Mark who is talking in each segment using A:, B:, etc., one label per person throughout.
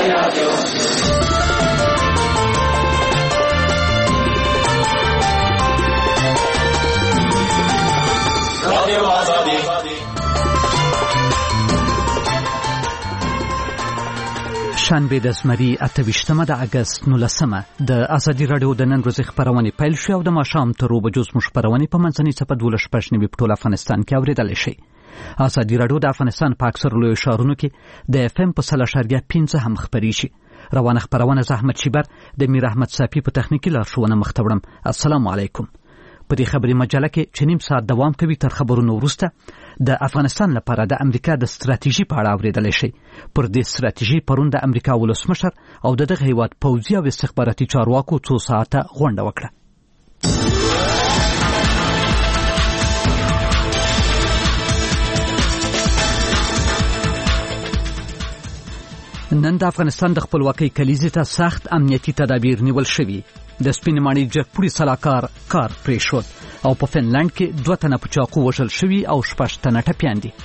A: شنبه د زمري 28 د اگست 19 د ازادي رادیو د نن ورځې خبرونه پیل شو او د ماښام تر 2 بجو زموږ خبرونه په منځنۍ صفه 12 په ټول افغانستان کې اوریدل شي. ازادي رادیو د افغانستان په اکثر لوی ښارونو کې د FM په 0.5 هم خبري شي. روانه خبرونه زحمت شیبر د میر احمد صافی په تخنیکی لارښوونه مختورم. السلام علیکم. په دې خبري مجله کې چې نیم ساعت دوام کوي تر خبرونو وروسته د افغانستان لپاره د امریکا د ستراتیژي په اړه اوریدل شي. پر دې ستراتیژي پرون د امریکا ولسمشر او دغه هیواد پوځي او استخباراتي چارواکو 2 ساعته غونډه وکړه. نن د افغانستان د خپلواکۍ کلیزې ته سخت امنیتي تدابیر نیول شوي. د سپین ماڼۍ جګپوړي سلاکار کار پرېښود او په فنلند کې 2 تنه په چاقو وژل شوي او 6 تنه ټپیان دي.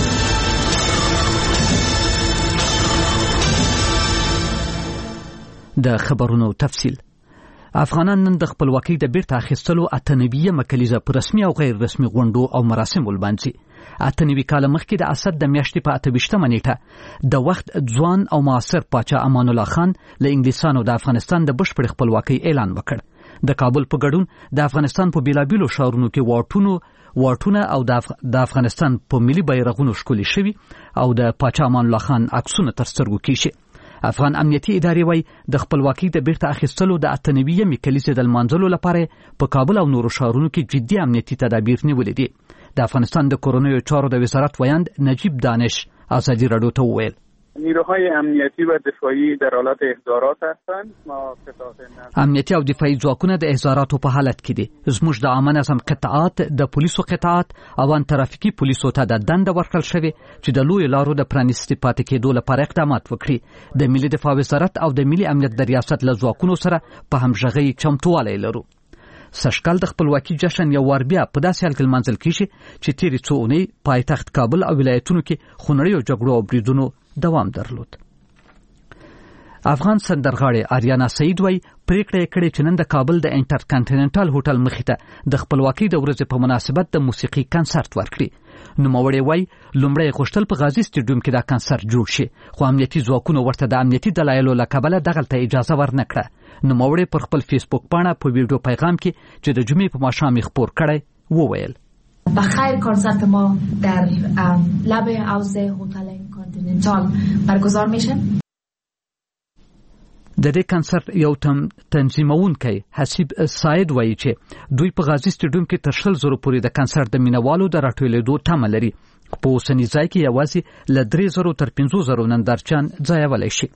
A: د خبرونو تفصیل. افغانان نن د خپلواکۍ د بیرته اخیستلو 98 کلیزه په رسمي او غیر رسمي غونډو او مراسمو لمانځي. 98 کال مخکې د اسد د میاشتې په 28 نیټه د وخت ځوان او معاصر پاچا امان الله خان له انګلیسانو د افغانستان د بشپړ خپلواکۍ اعلان وکړ. د کابل په ګډون د افغانستان په بیلابیلو ښارونو کې واټونه او د افغانستان په ملي بیرغونو ښکلي شوي او د پاچا امان الله خان عکسونه تر سترګو کېږي. افغان امنیتي ادارې وايي د خپلواکۍ د بیرته اخیستلو د 98 کلیزې د لمانځلو لپاره په کابل او نورو ښارونو کې جدي امنیتي تدابیر نیولې دي. د افغانستان د کورونیو چارو د وزارت ویاند نجیب دانش ازادي رادیو ته وویل
B: نیروهای امنیتی و دفاعی در حالت احضارات هستند.
A: امنیتي او دفاعي ځواکونه د احضاراتو په حالت کې دي. زموږ د عامه نظم قطاعات د پولیسو قطاعات او ان ترافیکي پولیسو ته د دنده ورکړل شوې چې د لوی لارو د پرانیستي پاتې کېدو لپاره اقدامات وکړي. د ملي دفاع وزارت او د ملي امنیت د ریاست له ځواکونو سره په همغږۍ چمتووالی لرو. سږکال د خپلواکۍ جشن یو وار بیا په داسې حال کې لمانځل کېږي چې تېرې څو اونۍ پایتخت کابل او ولایتونو کې خونړیو جګړو او بریدونو دوام درلود. افغان سندرغاړې آریانا سعید وایي پریکړه یې کړې چې نن د کابل د انټر کانټیننټل هوټل مخې ته د خپلواکۍ د ورځې په مناسبت د موسیقي کنسرت ورکړي. نوموړی وایي لومړی غوښتل په غازي سټیډیوم کې دا کنسرت جوړ شي خو امنیتي ځواکونو ورته د امنیتي دلایلو له کبله دغلته اجازه ورنکړه. نوموړی پر خپل فیسبوک پاڼه په ویډیو پیغام کې چې د جمعې په ماښام یې خپور کړی وویل
C: بخیر کنسرت ما در لب حوض هتل کانتیننتال برگزار میشه.
A: د دې کنسرت یو تنظیمونکی حسیب سعید وایي چې دوی په غازي سټیډیوم کې تر 100,000 پورې د کنسرت د مینوالو د راټولېدو تمه لري. په اوسني ځای کې یوازې له 3,000 تر 5,000 نندارچیان ځایولی شي.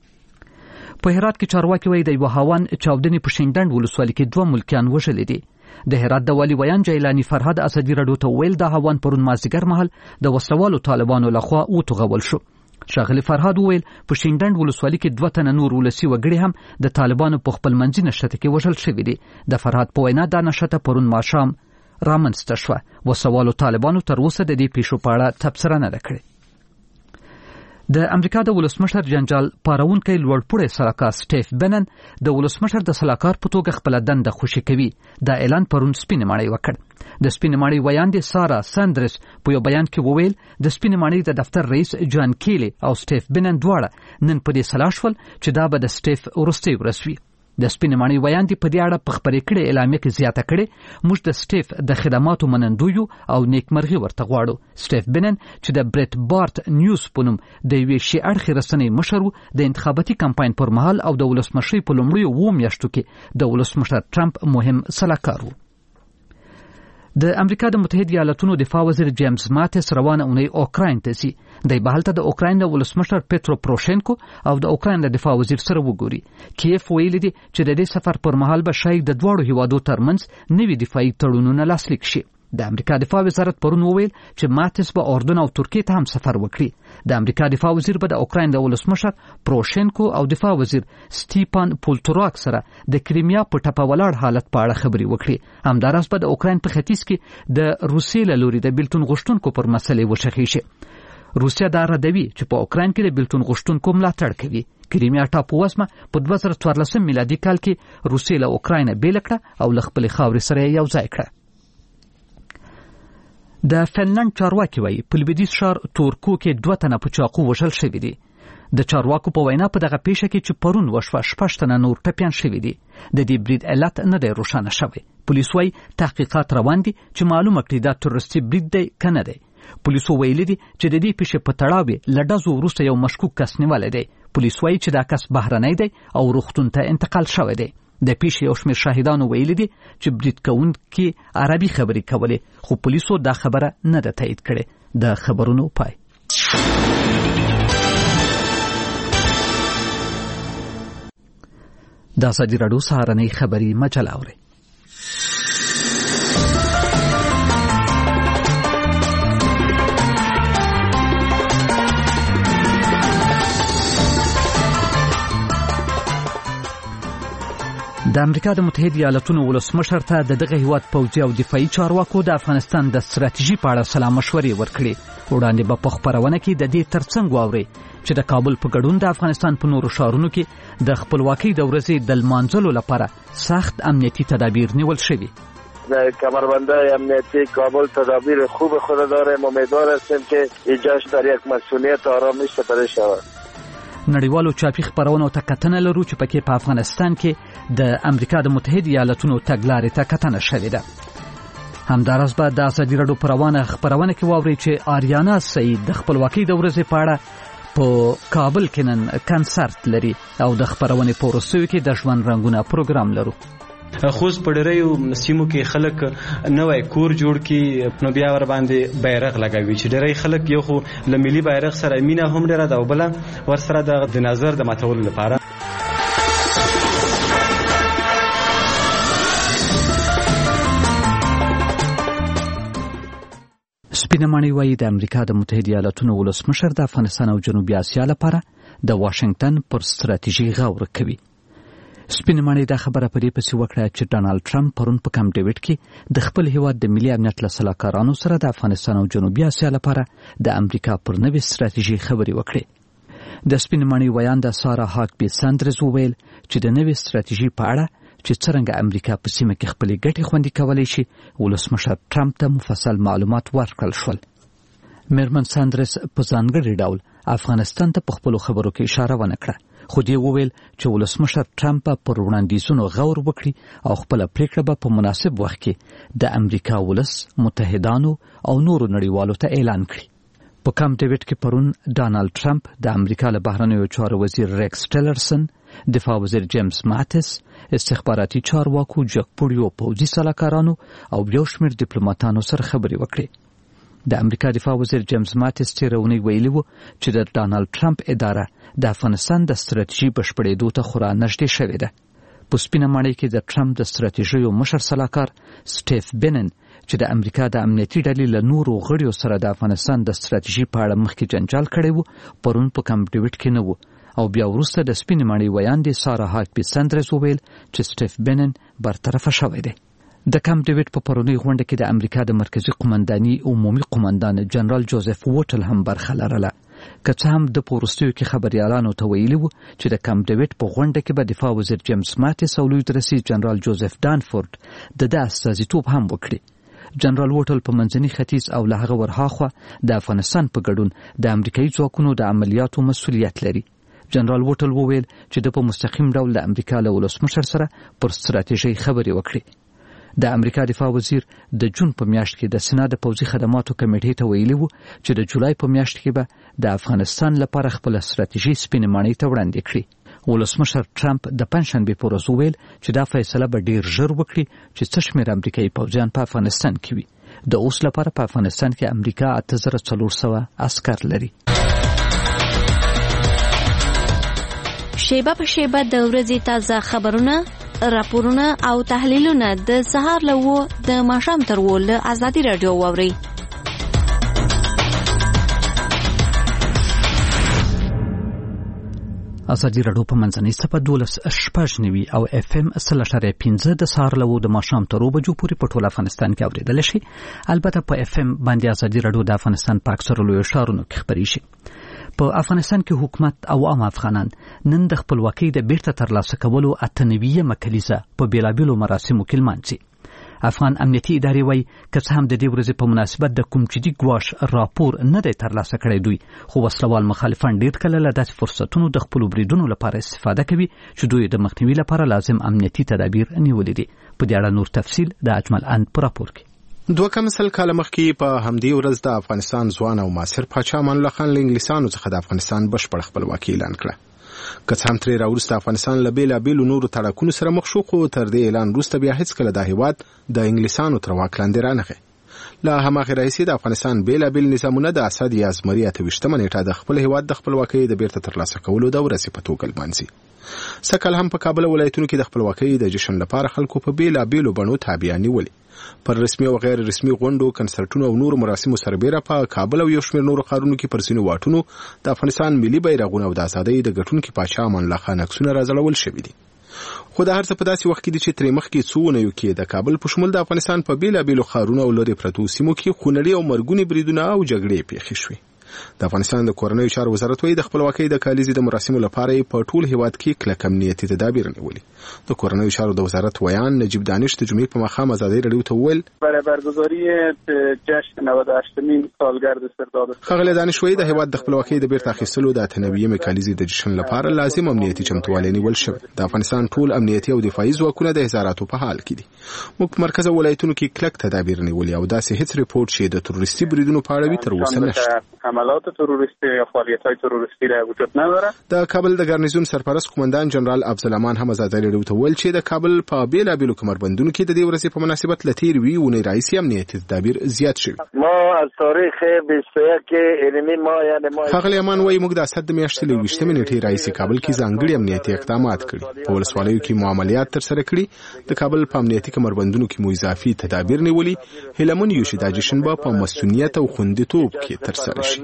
A: په هرات کې چارواکي وایي د یو هاوان چاودنې په شینډنډ ولسوالۍ کې 2 ملکیان وژلي دي. د هرات د والي ویان جیلانی فرهاد ازادي رادیو ته ویل د هاوان پرون مازدیګر مهال د وسلوالو طالبانو لخوا وتوغول شو. شاغلی فرهاد ویل په شینډنډ ولسوالۍ کې 2 تنه نور ولسي وګړي هم د طالبانو په خپل منځي نشته کې وژل شوي دي. د فرهاد په وینا دا نشته پرون ماښام رامنځته شوه. وسلوالو طالبانو تر اوسه د دې پیښو په اړه تبصره نه ده کړې. د امریکا د ولسمشر جنجال پارونکي لوړپوړی سلاکار سټیف بنن د ولسمشر د سلاکار په توګه خپل دنده خوشي کوي. دا اعلان پرون سپین ماڼۍ وکړ. د سپین ماڼۍ ویاندې سارا ساندرس په یو بیان کې وویل د سپین ماڼۍ د دفتر رئیس جان کیلی او سټیف بنن دواړه نن په دې سلا شول چې دا به د سټیف وروستۍ ورځ وي. د سپین ماڼۍ ویاندې په دې اړه په خپرې کړې اعلامیه کې زیاته کړې موږ د سټیف د خدماتو منندوی او نیکمرغي ورته غواړو. سټیف بنن چې د بریټ بارت نیوز په نوم د یوې شي اړخې رسنۍ مشر د انتخاباتي کمپاین پر مهال او د ولسمشرۍ په لومړیو 2 میاشتو کې د ولسمشر ټرمپ مهم سلاکار و. د امریکا د متحده ایالاتونو دفاع وزیر جیمز ماتس روانه اونۍ اوکراین ته ځي. دی به هلته د اوکراین د ولسمشر پیټرو پروشینکو او د اوکراین د دفاع وزیر سره وګوري. کیف ویلي دی چې د دې سفر پر مهال به شاید د دواړو هیوادو ترمنځ نوي دفاعي تړونونه لاسلیک شي. د امریکا دفاع وزارت پرون وویل چې ماتس به اردن او ترکیه ته هم سفر وکړي. د امریکا دفاع وزیر به د اوکراین د ولسمشر پروشینکو او دفاع وزیر سټیپان پولتوراک سره د کریمیا په ټپه ولاړ حالت په اړه خبرې وکړي. همداراز به د اوکراین په ختیځ کې د روسیې له لوري د بیلتون غوښتونکو پر مسلې وشخیږي. روسیا دا ردوي چې په اوکراین کې د بیلتون غوښتونکو ملاتړ کوي. کریمیا ټاپووزمه په 2014 میلادي کال کې روسیې له اوکراین بیل کړه او له خپل خاورې سره یو ځای کړه. د فنلند چارواکي وایي په لویدیځ ښار تورکو کې 2 تنه په چاقو وژل شوي دي. د چارواکو په وینا په دغه پیښه کې چې پرون وشوه 6 تنه نور ټپیان شوي دي. د دې برید علت نه دی روښانه شوی. پولیس وایي تحقیقات روان دي چې معلومه کړي دا تروریستي برید دی که نه دی. پولیسو ویلي دي چې د دې پیښې په تړاو له ډزو وروسته یو مشکوک کس نیولی دی. پولیس وایي چې دا کس بهرنی دی او روغتون ته انتقال شوی دی. د پیښې یو شمېر شاهدانو ویلي دي چې برید کوونکي عربي خبرې کولې، خو پولیسو دا خبره نه ده تایید کړې. د خبرونو پای. د ازادي راډیو سهارنۍ خبري مجله اورئ. د امریکا د متحده ایالاتونو ولسمشر ته دغه هیواد پوځي او دفاعي چارواکو د افغانستان د ستراتیژي په اړه سلا مشورې ورکړي. وړاندې به په خبرونه کې د دې ترڅنګ واوري چې د کابل په ګډون د افغانستان په نورو ښارونو کې د خپلواکۍ د ورځې د لمانځلو لپاره سخت امنیتی تدابیر نیول شوي.
D: در کمربندهای امنیتی کابل تدابیر خوب خود داریم. امیدوار هستیم که ایجاش در یک مسئولیت آرامی سپری شود.
A: نړیوالو چاپی خبرونو ته کتنه لرو چې پکې په افغانستان کې د امریکا د متحده ایالاتونو تګلارې ته کتنه شوې ده. همداراز به د ازادي راډیو په روانه خبرونه کې واورئ چې آریانا سعید د خپلواکۍ د ورځې په اړه په کابل کې نن کنسرت لري او د خبرونې په وروستیو کې د ژوند رنګونه پروګرام لرو.
E: خوست په ډېرو سیمو کې خلک نوی کور جوړ کړي، نو بیا ور باندې بیرغ لګوي چې ډېری خلک یو خو له ملي بیرغ سره مینه هم ډېره ده او بله ورسره د نظر د ماتولو لپاره. سپینه ماڼۍ وایي د امریکا د متحده ایالاتونو ولسمشر د افغانستان او جنوبي اسیا لپاره د واشنګټن پر ستراتیژي غور کوي. سپینه ماڼۍ دا خبره په دې پسې وکړه چې ډانالډ ټرمپ پرون په کامپ ډیوډ کې د خپل هیواد د ملي امنیت له سلاکارانو سره د افغانستان او جنوبي اسیا لپاره د امریکا پر نوې ستراتیژي خبرې وکړې. د سپینه ماڼۍ ویانده سارا هاکبي ساندرز وویل چې د نوې ستراتیژي په اړه چې څرنګه امریکا په سیمه کې خپلې ګټې خوندي کولی شي ولسمشر ټرمپ ته مفصل معلومات ورکړل شول. میرمن ساندرز په ځانګړي ډول افغانستان ته په خپلو خبرو کې اشاره ونه کړه، خو دې وویل چې ولسمشر ټرمپ پر وړاندیزونو غور وکړي او خپله پریکړه به په مناسب وخت کې د امریکا ولس، متحدانو او نورو نړیوالو ته اعلان کړي. په کامپ ډیوډ کې پرون ډانالډ ټرمپ د امریکا له بهرنیو چارو وزیر ریکس ټیلرسن، دفاع وزیر جیمز ماتس، استخباراتي چارواکو، جګپوړیو پوځي سلاکارانو او یو شمېر ډیپلوماتانو سره خبرې وکړې. د امریکا دفاع وزیر جیمز ماتس تېره اونۍ ویلي و چې د ډانالډ ټرمپ اداره د افغانستان د ستراتیژي بشپړېدو ته خورا نږدې شوې ده. په سپینه ماڼۍ کې د ټرمپ د ستراتیژیو مشر سلاکار سټیف بینن چې د امریکا د امنیتي ډلې له نورو غړیو سره د افغانستان د ستراتیژي په اړه مخکې جنجال کړی و، پرون په کامپ ډیوډ کې نه و او بیا وروسته د سپینې ماڼۍ ویاندې سارا هاکبي ساندرز وویل چې سټیف بینن برطرفه شوی دی. د کامپ ډیوډ په پرونۍ غونډه کې د امریکا د مرکزی قومنداني عمومي قومندان جنرال جوزف ووټل هم برخه لرله، که څه هم د په وروستیو کې خبریالانو ته ویلي و چې د کامپ ډیوډ په غونډه کې به دفاع وزیر جیمز ماتس او لوی رئیس جنرال جوزف دانفورد د استازیتوب هم وکړي. جنرال ووټل په منځني ختیځ او له هغه ورهاخوا د افغانستان په ګډون د امریکایي ځواکونو د عملیاتو مسؤلیت لري. جنرال ووټل وویل چې د په مستقیم ډول د امریکا له ولسمشر سره پر ستراتیژۍ خبرې وکړي. د امریکا دفاع وزیر د جون په میاشت کې د سنا د پوځي خدماتو کمیټې ته ویلي و چې د جولای په میاشت کې به د افغانستان لپاره خپل ستراتیژي سپینې ماڼۍ ته وړاندې کړي. ولسمشر ټرمپ د پنځشنبې په ورځ وویل چې دا فیصله به ډیر ژر وکړي چې څه شمېر امریکایي پوځیان په افغانستان کې وي. د اوس لپاره په افغانستان کې امریکا 8400 عسکر لري.
F: شیبه په شیبه د ورځې تازه خبرونه، راپورونه او تحلیلونه د سهار له 9 د ماښام تر 10 له ازادي راډیو واورئ.
A: ازادي راډیو په منځنۍ صفحه 12.9 او FM 3.5 د سهار له 9 د ماښام تر 10 بجو پورې په ټول افغانستان کې اوریدل شي. البته په FM باندې ازادي راډیو د افغانستان په اکثرو لویو ښارونو کې خبري شي. په افغانستان کې حکومت او عام افغانان نن د خپلواکۍ د بیرته ترلاسه کولو 98مه کلیزه په بیلابیلو مراسمو کې لمانځي. افغان امنیتي ادارې وایي که څه هم د دې ورځې په مناسبت د کوم جدي ګواښ راپور نه دی ترلاسه کړی دوی، خو وسلوال مخالفان ډېر کله له داسې فرصتونو د خپلو بریدونو لپاره استفاده کوي چې دوی د مخنیوي لپاره لازم امنیتي تدابیر نیولي دي. په دې اړه نور تفصیل د اجمل اند په راپور کې.
G: 2 کاله مخکې په همدې ورځ د افغانستان ځوان او معاصر پاچا امان الله خان له انګلیسانو څخه د افغانستان بشپړ خپلواکي اعلان کړه. که څه هم ترې راوروسته افغانستان له بېلابېلو نورو تړاکونو سره مخ شو، خو تر دې اعلان وروسته بیا هېڅکله دا هېواد د انګلیسانو تر واک لاندې رانغی. له هماغې راهیسې د افغانستان بېلابېل نظامونه د اسد یا زمري 28مه نیټه د خپل هېواد د خپلواکۍ د بیرته ترلاسه کولو د ورځې په توګه لمانځي. سږ هم په کابل ولایتونو کې د خپلواکۍ د جشن لپاره خلکو په بېلابېلو بڼو تابعیه نیولې. پر رسمي او غیر رسمي غونډو، کنسرټونو او نورو مراسمو سربېره په کابل او یو شمېر نورو ښارونو کې پر ځینو واټونو د افغانستان ملي بیرغونه او د ازادۍ د ګټونکي پاچا امان الله خان عکسونه راځړول شوي دي. خو دا هر څه په داسې وخت کې دي چې ترې مخکې څو اونیو کې د کابل په شمول د افغانستان په بېلابېلو ښارونو او لرې پرتو سیمو کې خونړي او مرګوني بریدونه او جګړې پیښې شوې. د افغانستان د کورنیو چارو وزارت وايي د خپلواکۍ د کالیزې د مراسمو لپاره په ټول هیواد کې کلک امنیتي تدابیر نیولي. د کورنیو چارو د وزارت ویان نجیب دانش د جمعې په ماښام ازادۍ راډیو ته وویل
B: برای برگزاری جشن 98مین سالگرد سردار
G: ښاغلی دانش وايي د هیواد د خپلواکۍ د بیرته اخیستلو د 98مې کالیزې د جشن لپاره لازم امنیتي چمتووالی نیول شوی. د افغانستان ټول امنیتي او دفاعي ځواکونه د هزاراتو په حال کې دي. موږ په مرکز ولایتونو کې کلک تدابیر نیولي او داسې هیڅ ریپورت چې د تروریستي بریدونو په اړه وي تر اوسه نشته.
B: حملات تروریستی یا فعالیت‌های تروریستی را وجود نداره.
G: د کابل د ګارنیزون سرپرست قومندان جنرال افضل هم ازادۍ راډیو ته ویل چې د کابل په بیلابېلو کمربندونو کې د دې ورځې په مناسبت له تېرې وي اونۍ راهیسې امنیتي تدابیر زیات شوي.
D: ما از تاریخ 21 علمي ما یعنی ما
G: ښاغلی امان وایي موږ د اسد د میاشتې له 20مې نیټې راهیسې کابل کې ځانګړي امنیتي اقدامات کړي، په ولسوالیو کې معاملیات ترسره کړي، د کابل په امنیتي کمربندونو کې مو اضافي تدابیر نیولي. هیله مند یو چې دا جشن به په مسؤلیت او خوندیتوب کې ترسره شي.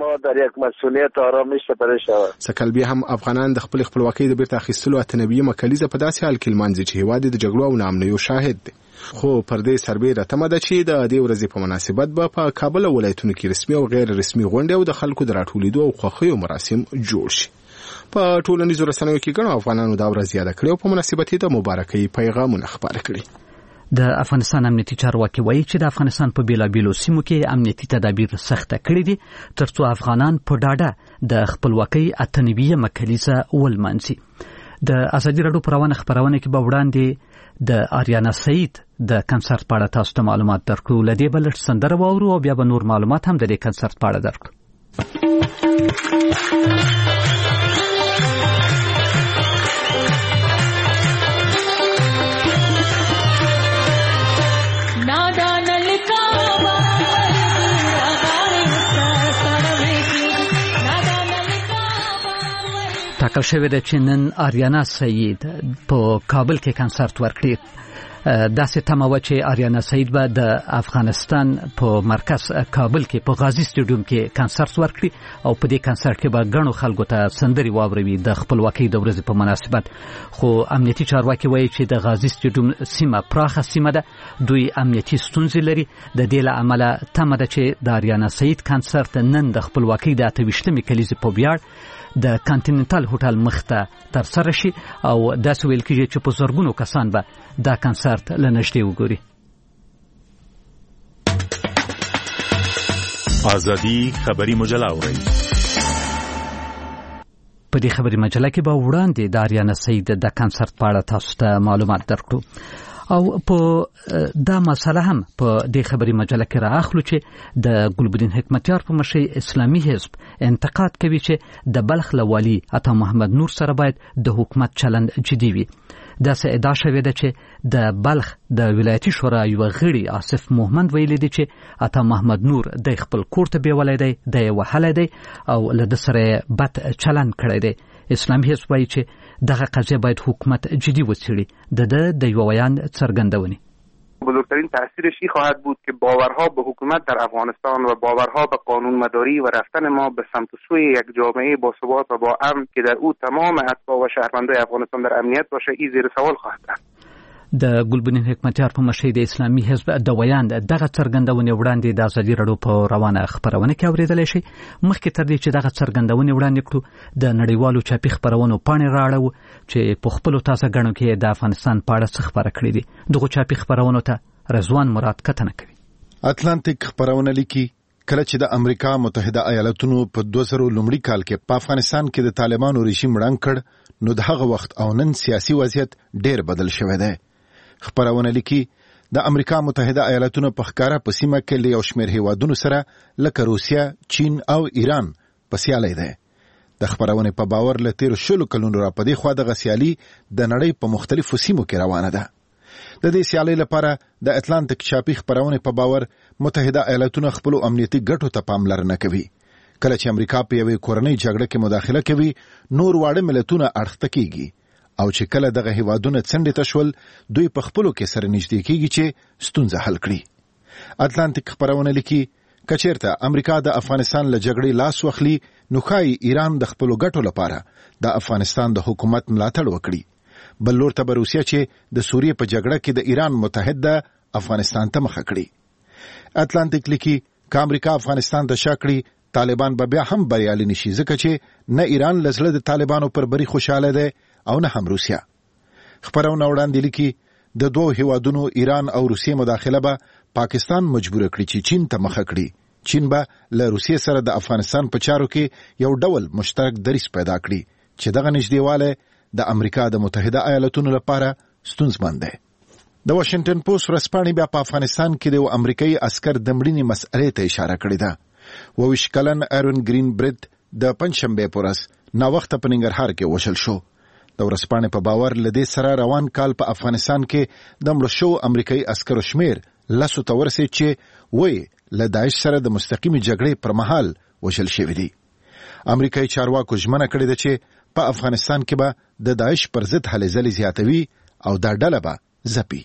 G: سکل بیا هم افغانان د خپل خپلواکۍ د بیرته اخیستلو 98مه کلیزه په داسې حال کې لمانځي چې هېواد د جګړو او ناامنیو شاهد دی. خو پر دې سربېره تمه ده چې د دې ورځې په مناسبت به په کابل او ولایتونو کې رسمي او غیر رسمي غونډې او د خلکو د راټولېدو او خوښیو مراسم جوړ شي. په ټولنیزو رسنیو کې ګڼو افغانانو دا ورځ یاده کړې او په مناسبت یې د مبارکۍ پیغامونه خپاره کړي.
A: د افغانستان امنیتي چارواکي وایي چې د افغانستان په بیلابېلو سیمو کې امنیتي تدابیر سخته کړي دي ترڅو افغانان په ډاډه د خپلواکۍ 98مه کلیزه ولمانځي. د ازادي راډیو په روانه خپرونه کې به وړاندې د آریانا سعید د کنسرت په اړه تاسو ته معلومات درکړو. له دې بل سندره واورو او بیا به نور معلومات هم د دې کنسرت په اړه درکړو. ټاکل شوې ده چې نن آریانا سعید په کابل کې کنسرت ورکړي. داسې تمه وه چې آریانا سعید به د افغانستان په مرکز کابل کې په غازی سټیډیوم کې کنسرت ورکړي او په دې کنسرت کې به ګڼو خلکو ته سندرې واوروي د خپلواکۍ د ورځې په مناسبت. خو امنیتي چارواکي وایي چې د غازی سټیډیوم سیمه پراخه سیمه ده، دوی امنیتي ستونزې لري. د دې له امله تمه ده چې د آریانا سعید کنسرت نن د خپلواکۍ د 28مې کلیزې په ویاړ د کانټیننټل هوټل مخته ترسره شي او داسې ویل کېږي چې په زرګونو کسان به دا کنسرت له نږدې وګوري.
H: ازادي خبري مجله اورئ.
A: په دې خبري مجله کې به وړاندې د آریانا سعید د کنسرت په اړه تاسو ته معلومات درکړو او په دا مسله هم په دې خبري مجله کې راخلو چې د ګلبدین حکمتیار په مشرۍ اسلامي حزب انتقاد کوي چې د بلخ له والي عطا محمد نور سره باید د حکومت چلند جدي وي. داسې ادعا شوې ده چې د بلخ د ولایتي شورا یو غړي آصف محمد ویلي دی چې عطا محمد نور د خپل کور ته بیولای دی، د وهلای دی او له د سره بد چلند کړی دی. اسلامي حزب وایي چې دغه قضیه باید حکومت جدی وڅېړي. د یو بیان څرګندونې
I: بزرگترین تاثیرش این خواهد بود که باورها به حکومت در افغانستان و باورها به قانون مداری و رفتن ما به سمت و سوی یک جامعه با ثبات و با امن که در او تمام اتباع و شهروندان افغانستان در امنیت باشه این زیر سوال خواهد رفت.
A: د ګلبدین حکمتیار په مشرۍ د اسلامي حزب د ویان دغه څرګندونې وړاندې د ازادي راډیو په روانه خبرونه کې اوریدلای شي. مخکې تر دې چې دغه څرګندونې وړاندې کړو د نړیوالو چاپي خبرونو پاڼې راړو چې په خپل تازه غنو کې د افغانستان په اړه څه خبره کړې دي. دغه چاپي خبرونو ته رضوان مراد کتنه کوي.
J: اتلانتیک خبرونه لیکي کله چې د امریکا متحده ایالاتونو په 2000 لومړي کال کې په افغانستان کې د طالبانو رژیم ړنګ کړ نو د هغه وخت او نن سیاسي وضعیت ډېر بدل شوی دی. خبرونه لیکي د امریکا متحده ایالاتونو په ښکارا په سیمه کې له یو شمېر هیوادونو سره لکه روسیا، چین او ایران په سیالۍ ده. د خبرونه په باور له 13 کلونو را پدې خوا د سیالي د نړۍ په مختلفو سیمو کې روانه ده. د دې سیالۍ لپاره د اتلانتیک چاپي خبرونه په باور متحده ایالاتونو خپل امنیتي ګټو ته پاملرنه کوي. کله چې امریکا په یوې کورنۍ جګړه کې مداخله کوي نور واړه ملتونه اړخته کیږي او چې کله دغه هیوادونه څنډې ته شول دوی په خپلو کې سره نږدې کیږي چې ستونزه حل کړي. اتلانتیک خبرونه لیکي کچیرته امریکا د افغانستان له جګړې لاس واخلي نو ښایي ایران د خپلو ګټو لپاره د افغانستان د حکومت ملاتړ وکړي. بل لور ته روسیا چې د سوریې په جګړه کې د ایران متحد ده افغانستان ته مخه کړي. اتلانتیک لیکي که امریکا افغانستان ته شا کړي طالبان به بیا هم بریالي نشي ځکه چې نه ایران له زړه د طالبانو پر بری خوشاله ده او نه هم روسیا. خبرونه وړاندې لیکي د دوه هیوادونو ایران او روسیې مداخله به پاکستان مجبور کړي چې چین ته مخه کړي. چین به له روسیې سره د افغانستان په چارو کې یو ډول مشترک دریځ پیدا کړي چې دغه نږدېواله د امریکا د متحده ایالاتونو لپاره ستونزمن ده. د واشنگټن پوسټ ورځپاڼې بیا په افغانستان کې د امریکایي عسكر د مړینې مسئلې ته اشاره کړې ده. 22 کلن ایرون گرین برید د پنځشنبه په ورځ ناوخته په ننګرهار کې وشل شو. د ورځپاڼې په باور لدې سره روان کال په افغانستان کې د مړو شو امریکایي عسکرو شمیر 10 ته ورسېد چې وایي له داعش سره د مستقیمې جګړې پر مهال وشل شوی دی. امریکایي چارواکو ژمنه کړې ده چې په افغانستان کې به د داعش پر ضد هلې ځلې زیاتوي او دا ډله به ځپي.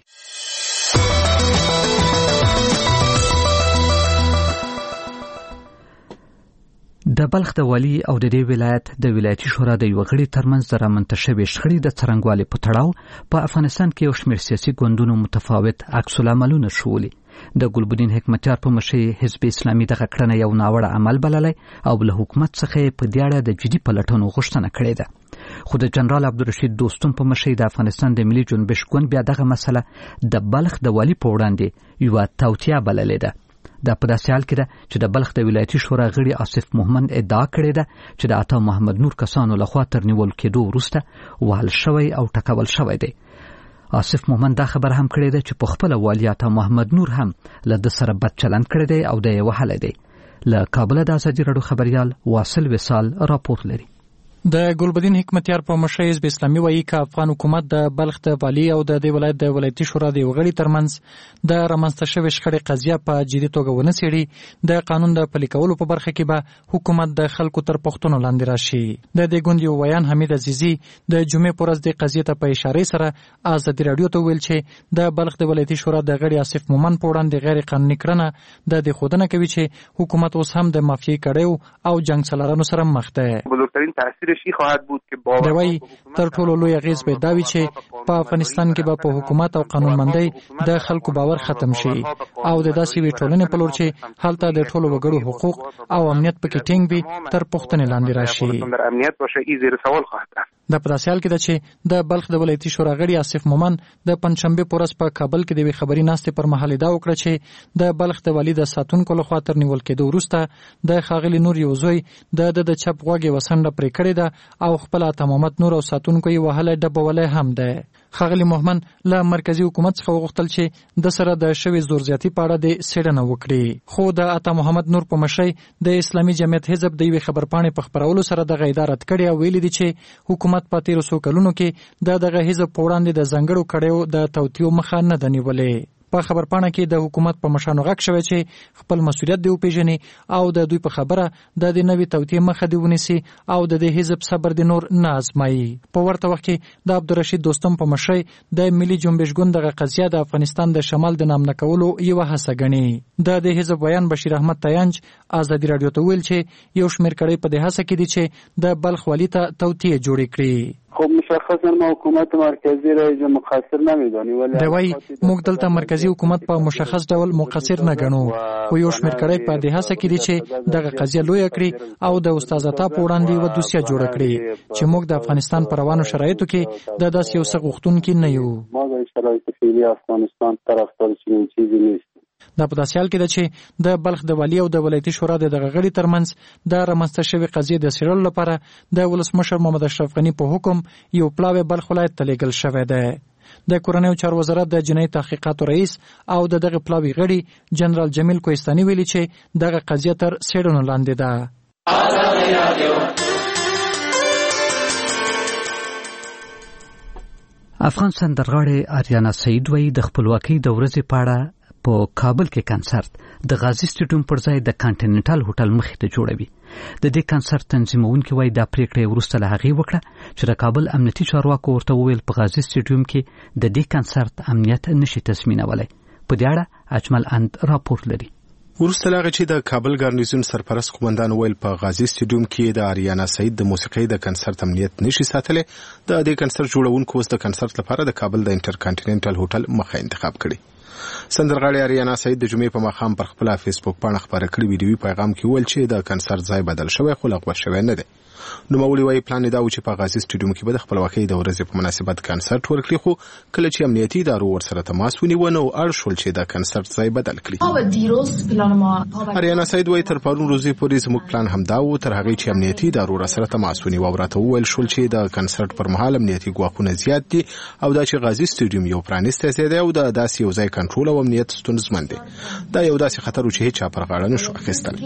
A: د بلخ د والي او د دې ولایت د ولایتي شورا د یو غړي ترمنځ د رامنځته شوې شخړې د څرنګوالي په تړاو په افغانستان کې یو شمېر سیاسي ګوندونو متفاوت عکس العملونه ښوولي. د ګلبدین حکمتیار په مشرۍ حزب اسلامي دغه کړنه یو ناوړه عمل بللی او له حکومت څخه په دې اړه د جدي پلټنو غوښتنه کړې ده. خو د جنرال عبدالرشید دوستم په مشرۍ د افغانستان د ملي جنبش ګوند بیا دغه مسله د بلخ د والي په وړاندې یوه توطیه بللې ده. دا په داسې حال کې ده چې د بلخ د ولایتي شورا غړي آصف محمد ادعا کړې ده چې د عطا محمد نور کسانو لخوا تر نیول کېدو وروسته وهل شوی او ټکول شوی دی. آصف محمد دا خبر هم کړې ده چې په خپله والي عطا محمد نور هم له ده سره بد چلند کړی دی او د یې وهلی دی. له کابله د ازادي راډیو خبریال واصل وصال راپور لري.
K: د ګلبدین حکمتیار په مشرۍ حزب اسلامي وایي چې افغان حکومت د بلخ د والي او د دې ولایت د ولایتي شورا د یو غړي ترمنځ د رامنځته شوې شخړې قضیه په جدي توګه ونه څېړي. د قانون د پلي کولو په برخه کې به حکومت د خلکو تر پوښتنو لاندې راشي. د دې ګوند یو ویان حمید عزیزي د جمعې په ورځ د قضیې ته په اشارې سره ازادي راډیو ته ویل چې د بلخ د ولایتي شورا د غړي آصف مومن په وړاندې غیر قانوني کړنه د دې ښودنه کوي چې حکومت اوس هم د مافیایي کړیو او جنګ سالارانو سره مخ ده.
I: بزرگترین تاثیرش خواهد بود
K: دوی تر ټولو لوی اغیز به دا وي چې په افغانستان کې به په حکومت او قانونمندۍ د خلکو باور ختم شي او د داسې وی ټولنې په لور چې هلته د ټولو وګړو حقوق او امنیت پکې ټینګ وي تر پوښتنې لاندې راشي. د پداسې حال کې ده چې د بلخ د ولایتي شورا غړي آصف مومن د پنځشنبې په ورځ په کابل کې د یوې خبري ناستې پر مهال ادعا وکړه چې د بلخ د والي د ساتونکو لخوا تر نیول کېدو وروسته د ښاغلي نور یو زوی د چپ غوږ یوه څنډه پرې کړې ده او خپل عطا محمد نور او ساتونکو یې وهلی ډبولی هم ده. ښاغلي محمد له مرکزي حکومت څخه وغوښتل چې د سره د شوې زور زیاتي په اړه د څېړنه وکړي. خو د عطا محمد نور په مشرۍ د اسلامي جمعیت حزب د یوې خبرپاڼې په خپرولو سره دغه ادعا رد کړې او ویلي دي چې حکومت په 1300 کلونو کې دغه حزب په وړاندې د ځانګړو کړیو د توطیو مخه نه ده نیولې. په خبرپاڼه کې د حکومت په مشانو غږ شوی چې خپل مسؤلیت دی وپیژني او د دوی په خبره د دې نوې توطیې مخه دی ونیسي او د دې حزب صبر دی نور نه ازمایي. په ورته وخت کې د عبدالرشید دوستم په مشرۍ د ملي جنبش ګوند دغه قضیه د افغانستان د شمال د نامنه کولو یوه هڅه ګڼي. د دې حزب ویان بشیر احمد تیانج ازادي راډیو ته ویل چې یو شمېر کړۍ په دې هڅه کې دي چې د بلخ والي ته توطیې جوړې کړي.
B: خب مشخصا ما حکومت مرکزی را اینجا مقصر نمیدانیم، ولی
K: دوی موږ دلته مرکزی حکومت په مشخص ډول مقصر نه ګڼو، خو یو شمېر کړی په دې هڅه کې دي چې دغه قضیه لویه کړي او د استاد عطا په وړاندې یوه دوسیه جوړه کړي چې موږ د افغانستان په روانو شرایطو کې د داسې یو څه غوښتونکي نه یو.
B: ما د شرایط فعلي افغانستان طرفدار چنین چیزی نیست.
K: دا په داسې حال کې ده چې د بلخ د والي او د ولایتي شورا د دغه غړي ترمنځ د رامنځته شوې قضیې د څېړلو لپاره د ولسمشر محمد اشرف غني په حکم یو پلاوی بلخ ولایت ته لیږل شوی دی. د کورنیو چارو وزارت د جنایي تحقیقاتو رئیس او د دغه پلاوی غړي جنرال جمیل کوهستاني ویلي چې دغه قضیه تر څېړنو لاندې ده.
A: افغان سندرغاړې آریانا سعید وایي د خپلواکۍ د ورځې په اړه په کابل کې کنسرت د غازی سټیډیوم پر ځای د کانټیننټل هوټل مخې ته جوړوي. د دې کنسرت تنظیمونکي وایي دا پریکړه وروسته له هغې وکړه چې د کابل امنیتي چارواکو ورته وویل په غازی سټیډیوم کې د دې کنسرت امنیت نشي تضمینولی. په دې اړه اجمل اند راپور لري.
G: وروسته لا چې د کابل ګارنیزون سرپرست قومندان ویل په غازی سټیډیوم کې د آریانا سعید د موسیقۍ د کنسرت امنیت نشي ساتلی، د دې کنسرت جوړونکو اوس د کنسرت لپاره د کابل د انټر کانټیننټل هوټل مخه انتخاب کړي. سندرغاړی آریانا سعید د جمعې په ماښام پر خپل فیسبوک باندې خبره کړې ویډیوي پیغام کې ویل چې د کنسرت ځای بدل شوی خو لغوه شوی نه دی. نوموړي وایي پلان دا و چې په غازی سټیډیوم کې به د خپلواکۍ د ورځې په مناسبت کنسرت ورکړي، خو کله چې امنیتي ادارو ورسره تماس ونیو نو اړ شول چې د کنسرت ځای بدل کړي. آریانا سعید وایي تر پرون ورځې پورې زموږ پلان همدا و، تر هغې چې امنیتي ادارو سره تماس ونیو او راته وویل شول چې د کنسرت پر مهال امنیتي ګواښونه زیات دي او دا چې غازی سټیډیوم یو پرانیستی ځای دی او د داسې یو ځای کنټرول او امنیت ستونزمن دی. دا یو داسې خطر و چې هیچ چا پر غاړه نشو اخیستلی.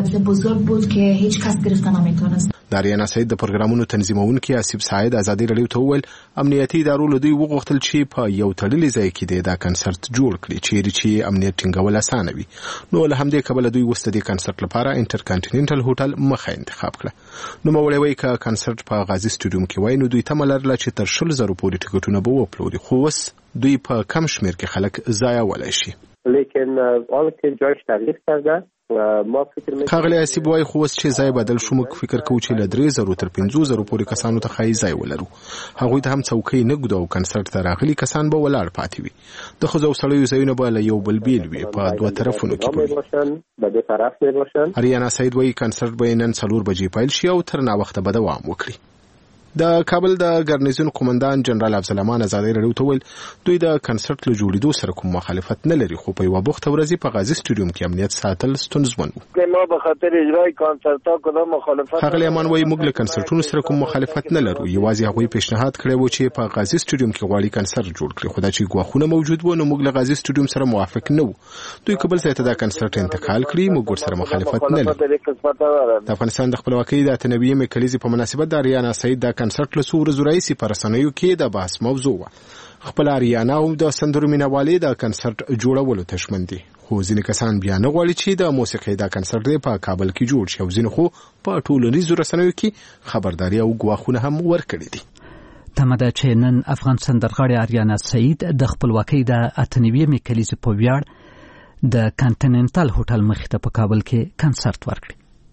G: د آریانا سعید د پروګرامونو تنظیمونکي آصف سعید ازادي رادیو ته وویل امنیتي ادارو له دوی وغوښتل چې په یو تړلي ځای کې دا کنسرت جوړ کړي چیرې چې امنیت ټینګول اسانه وي. نو له همدې کبله دوی وروسته د کنسرت لپاره انټر کانټیننټل هوټل مخه انتخاب کړه. نوموړی وایي که کنسرت په غازی سټیډیوم کې وای نو دوی تمه لرله چې تر 100,000 پورې ټکټونه به وپلوري، خو اوس دوی په کم شمېر کې خلک ځایولی شي.
L: لیکن حالا که جایش تغییر کرده
G: ښاغلی آصف وایي خو اوس چې ځای بدل شو موږ فکر کوو چې له 3,000 تر 5,000 پورې کسانو ته ښایي ځای ولرو. هغوی ته هم څوکۍ نه ږدو او کنسرت ته راغلي کسان به ولاړ پاتې وي. د ښځو او سړیو ځایونه به له یو بل بیل وي، په دوه طرفونو کې به وي. آریانا سعید وایي کنسرت به نن 4 بجې پیل شي او تر ناوخته به دوام وکړي. د کابل د ګارنیزون قومندان جنرال افضل ازادي رادیو ته ویل دوی د کنسرت له جوړېدو سره کوم مخالفت نه لري، خو په یوه بوخته ورځ په غازی سټیډیوم کې امنیت ساتل ستونزمن و.
D: ما به خاطر اجرای کنسرت ها کدام مخالفت
G: ښاغلی امان وایي موږ له کنسرتونو سره کوم مخالفت نه لرو، یوازې هغوی پیشنهاد کړی و چې په غازی سټیډیوم کې غواړي کنسرت جوړ کړي، خو دا چې ګواښونه موجود و نو موږ له غازی سټیډیوم سره موافق نه وو. دوی کابل ځای ته دا کنسرت انتقال کړي، موږ ورسره مخالفت نه لرو. د افغانستان د خپلواکۍ د 98 کلیزې په مناسبت د آریانا سعید دا کنسرت له څو ورځو راهیسې په رسنیو کې د بحث موضوع وه. خپل آریانا او د سندرو مینوالې د کنسرت جوړولو ته ژمن دي، خو ځینې کسان بیا نه غواړي چې د موسیقۍ دا کنسرت په کابل کې جوړ شي او ځینې خو په ټولنیزو رسنیو کې خبرداري او ګواښونه هم ورکړي دي.
A: تمه ده چې نن افغان سندرغاړې آریانا سعید د خپلواکۍ د 98 کلیزې په ویاړ د کانټیننټل هوټل مخې ته په کابل کې کنسرت ورکړي.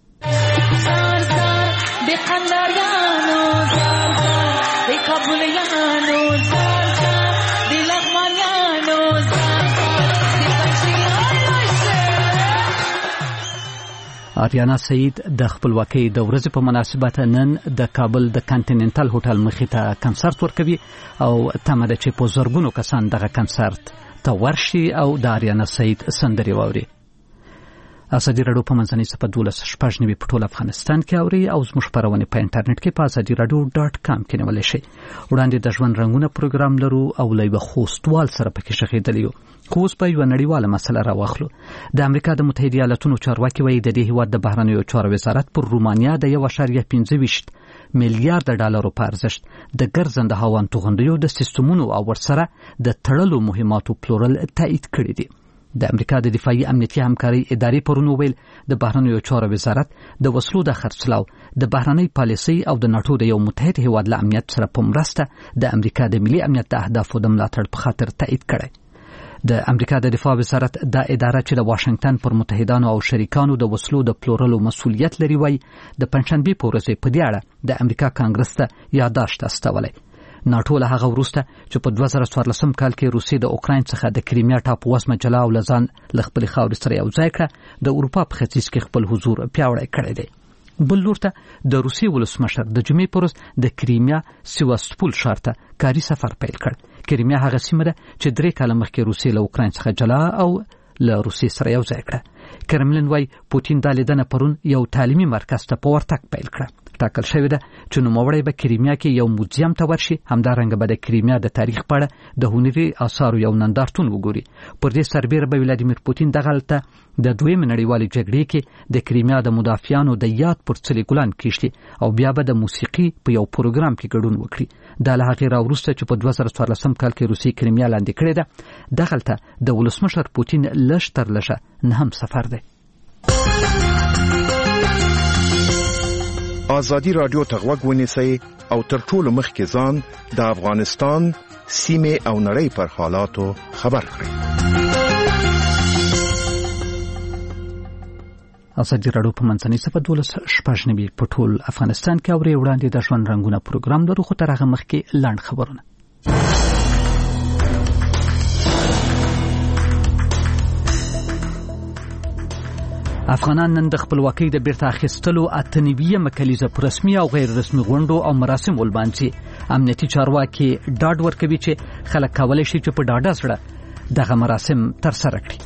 A: آریانا سعید د خپلواکۍ د ورځې په مناسبت نن د کابل د کانټیننټل هوټل مخې ته کنسرت ورکوي او تمه ده چې په زرګونو کسان دغه کنسرت ته ورشي او د آریانا سعید سندرې واوري. ازادي رادیو په منځنۍ صفحه 12 په ټول افغانستان کې اوري او زموږ خبرونه په انټرنیټ کې په azadiradio.com کې نیولای شئ. وړاندې د ژوند رنگونه پروګرام لرو او لایو خوستوال سره پکې شغېدلی یو. خو اوس په یوه نړیواله مسله راواخلو. د امریکا د متحده ایالاتونو چارواکي وایي د دې هیواد د بهرنیو چارو وزارت پر رومانیا د 1.25 میلیارډ ډالرو په ارزښت د ګرځنده هاوان توغندیو د سیستمونو او ورسره د تړلو مهماتو پلورل تایید کړي دي. د امریکا د دفاعي امنیتي همکاري ادارې پرون ویل د بهرنیو چارو وزارت د وسلو د خرڅلاو د بهرنۍ پالیسۍ او د ناتو د یو متحد هیواد له امنیت سره په مرسته د امریکا د ملي امنیت د اهدافو د ملاتړ په خاطر تایید کړی. د امریکا د دفاع وزارت د اداره چې د واشنگټن پر متحدانو او شریکانو د وسلو د پلورلو مسؤلیت لري وای د پنځشنبه په ورځ په دې اړه د امریکا کانګرس ته یادداشت استولې. ناټو له هغه وروسته چې په 2014 کال کې روسیې د اوکراین څخه د کریمیا ټاپو وسمه جلا او لزان لخپل خاورې سره یو ځای کړه، د اروپا په ختیځ کې خپل حضور پیاوړی کړی دی. بل لور ته د روسیې ولسمشر د جمعې پر ورځ د کریمیا سیواستوپول ښار ته کاري سفر پیل کړ. کریمیا هغه سیمه ده چې 3 کال مخکې روسیې له اوکراین څخه جلا او له روسیې سره یو ځای کړه. کرملین وايي پوتین د لیدنه پرون یو تعلیمي مرکز ته په ورتګ پیل کړ. ټاکل شوی ده چې نوموړی به کریمیا کې یو موزیم ته ورشي، همدارنګه به د کریمیا د تاریخ په اړه د هنري آثارو یو نندارتون وګوري. پر دې سربېره به ولادیمیر پوتین دغه هلته د دویمې نړیوالې جګړې کې د کریمیا د مدافعانو د یاد پر څلي ګلان کیږدي او بیا به د موسیقي په یو پروګرام کې ګډون وکړي. دا له هغې راوروسته چې په 2014 کال کې روسیې کریمیا لاندې کړې ده، دغه هلته د ولسمشر پوتین لږ تر لږه 9 سفر دی.
M: ازادي رادیو ته غوږ ونیسئ او تر ټولو مخکې ځان د افغانستان سیمې او نړۍ پر حالاتو خبر کړئ.
A: ازادي رادیو په منځنۍ صفحه 12 په ټول افغانستان کې اوري وړاندې د ژوند رنگونه پروګرام لرو، خو تر هغه مخکې لاند خبرونه. افغانان نن د خپلواکۍ د بیرته اخیستلو 98 کلیزه په رسمي او غیر رسمي غونډو او مراسم ولمانځي. امنیتي چارواکي ډاډ ورکوي چې خلک کولی شي چې په ډاډه زړه دغه مراسم ترسره کړي.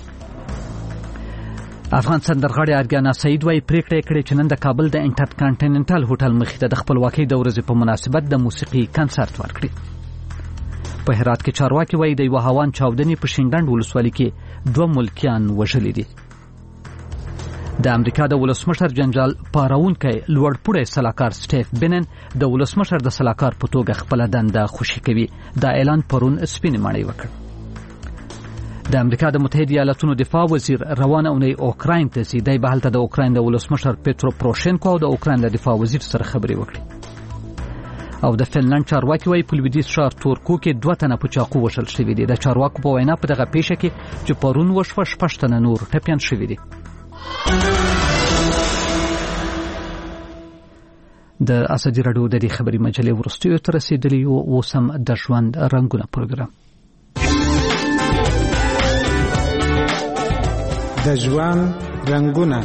A: افغان سندرغاړی ارګانا سعید وايي پریکړه کړې چې نن د کابل د انټر کانټیننټل هوټل مخې ته د خپلواکۍ د ورځې په مناسبت د موسیقي کنسرت ورکړي. په هرات کې چارواکي وايي د یو هوان چاودنې په شینډنډ ولسوالۍ کې 2 ملکیان وژلي دي. د امریکا د ولسمشر جنرال پاراونکی لوړپوړی سلاکار سټیف بینن د ولسمشر د سلاکار په توګه خپل دنده خوشي کوي. دا اعلان پرون سپینې ماڼۍ وکړ. د امریکا د متحده ایالاتونو دفاع وزیر روانه اونۍ اوکراین ته ځي. دی به هلته د اوکراین د ولسمشر پیترو پروشینکو او د اوکراین د دفاع وزیر سره خبرې وکړي. او د فنلند چارواکي وايي په لویدیځ ښار تورکو کې 2 تنه په چاقو وژل شوي دي. د چارواکو په وینا په دغه پیښه کې چې پرون وشوه 6 تنه نور ټپیان شوي دي. د ازادي رادیو د دې خبري مجلې ورستیو تر رسیدلی او سم د ژوند رنگونه پروګرام.
N: د ژوند رنگونه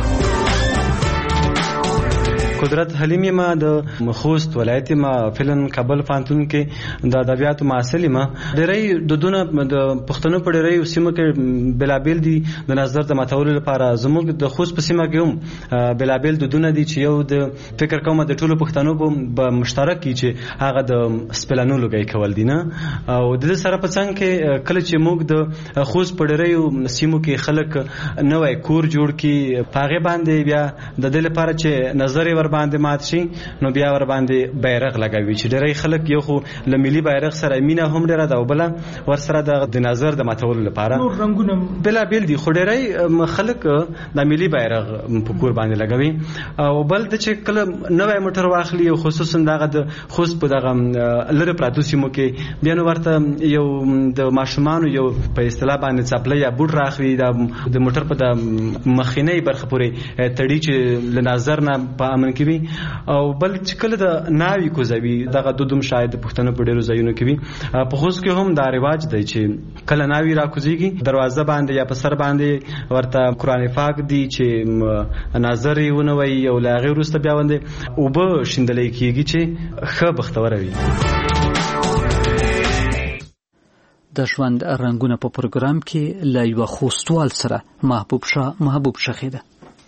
N: قدرت حلیمی ما د مخوست ولایت ما فلن کابل پانتون کې د ادبیات محصل ما ډېرې دودونه د پښتنو په ډېرې سیمو کې بلابل دي د نظر د متول لپاره زموږ د خوست په سیمه کې هم بلابل دودونه دي چې یو د فکر کوم د ټولو پښتنو په مشترک کې چې هغه د سپلانو لګي کول دي نه. او د سره په څنګه کې کله چې موږ د خوست په ډېرې سیمو کې خلک نوې کور جوړ کی پاغه باندې بیا د دې لپاره چې نظر باندې مات شي نو بیا ور باندې بیرغ لګوي چې ډېری خلک یو خو ل ملي بیرغ سره مینه هم ډېره دا وبله ور سره د نظر د ماتول لپاره نور رنگونه بلا بیل دي خو ډېری خلک د ملي بیرغ په کور باندې لګوي. او بل د چې کله نوې موټر واخلي خصوصا دغه د خوست په دغه لری پراتو سیمو کې بیا نو ورته یو د ماشومان یو په اصطلاح باندې چپلې یا بوټ راخلي د موټر په د مخینه برخه پورې تړي چې ل نظر نه په امن کې او بل چې کله د ناوی کوزوي دغه دودم شاید پښتنو په ډیرو ځایونو کې وي. په خوست کې هم دا رواج دی چې کله ناوی را کوزيږي دروازه باندې یا په سر باندې ورته قران پاک دی چې نظر یې ونوي او لاغه ورسته بیا باندې او به شندلې کیږي چې ښه بختور وي.
A: د ژوند رنگونه په پروګرام کې له یو خوستوال سره محبوب شخیده.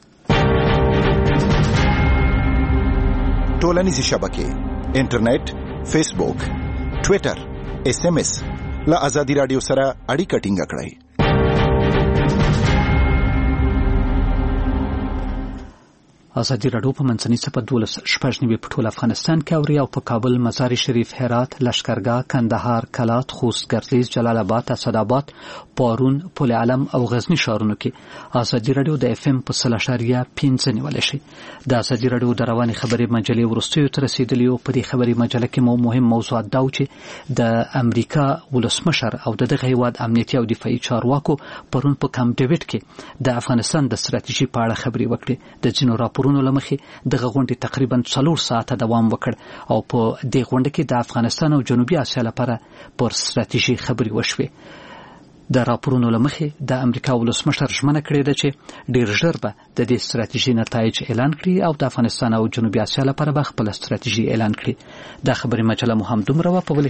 J: ټولنیزې شبکې انټرنیټ، فیسبوک، ټوئیټر، SMS له ازادي رادیو سره اړیکه ټینګه کړئ.
A: ازادي راډیو په منځني سپه 12 په ټول افغانستان کې اوري او په کابل، مزار شریف، هرات، لشکرګاه، کندهار، کلات، خوست، ګردیز، جلال آباد، اسداباد، پارون، پل علم او غزنی ښارونو کې ازادي راډیو د اف ام په 0.5 نیول شي. د ازادي راډیو د رواني خبري مجلې ورستیو تر رسیدلی او په دې خبري مجله کې مهم موضوعات دا و چې د امریکا ولسمشر او دغه هیواد امنیتي او دفاعي چارواکو پرون په کامپ ډیوډ کې د افغانستان د ستراتیژي په اړه خبري وکړي. د جنو راپورونو لمخې دغه غونډه تقریبا 4 ساعته دوام وکړ او په دې غونډه کې د افغانستان او جنوبي اسیا لپاره پر ستراتیژي خبري وشوي. د راپورونو لمخې د امریکا ولسمشر ژمنه کړې ده چې ډیر ژر به د دې ستراتیژي نتایج اعلان کړي او د افغانستان او جنوبي اسیا لپاره به خپل ستراتیژي اعلان کړي. دا خبري مجله هم دومره په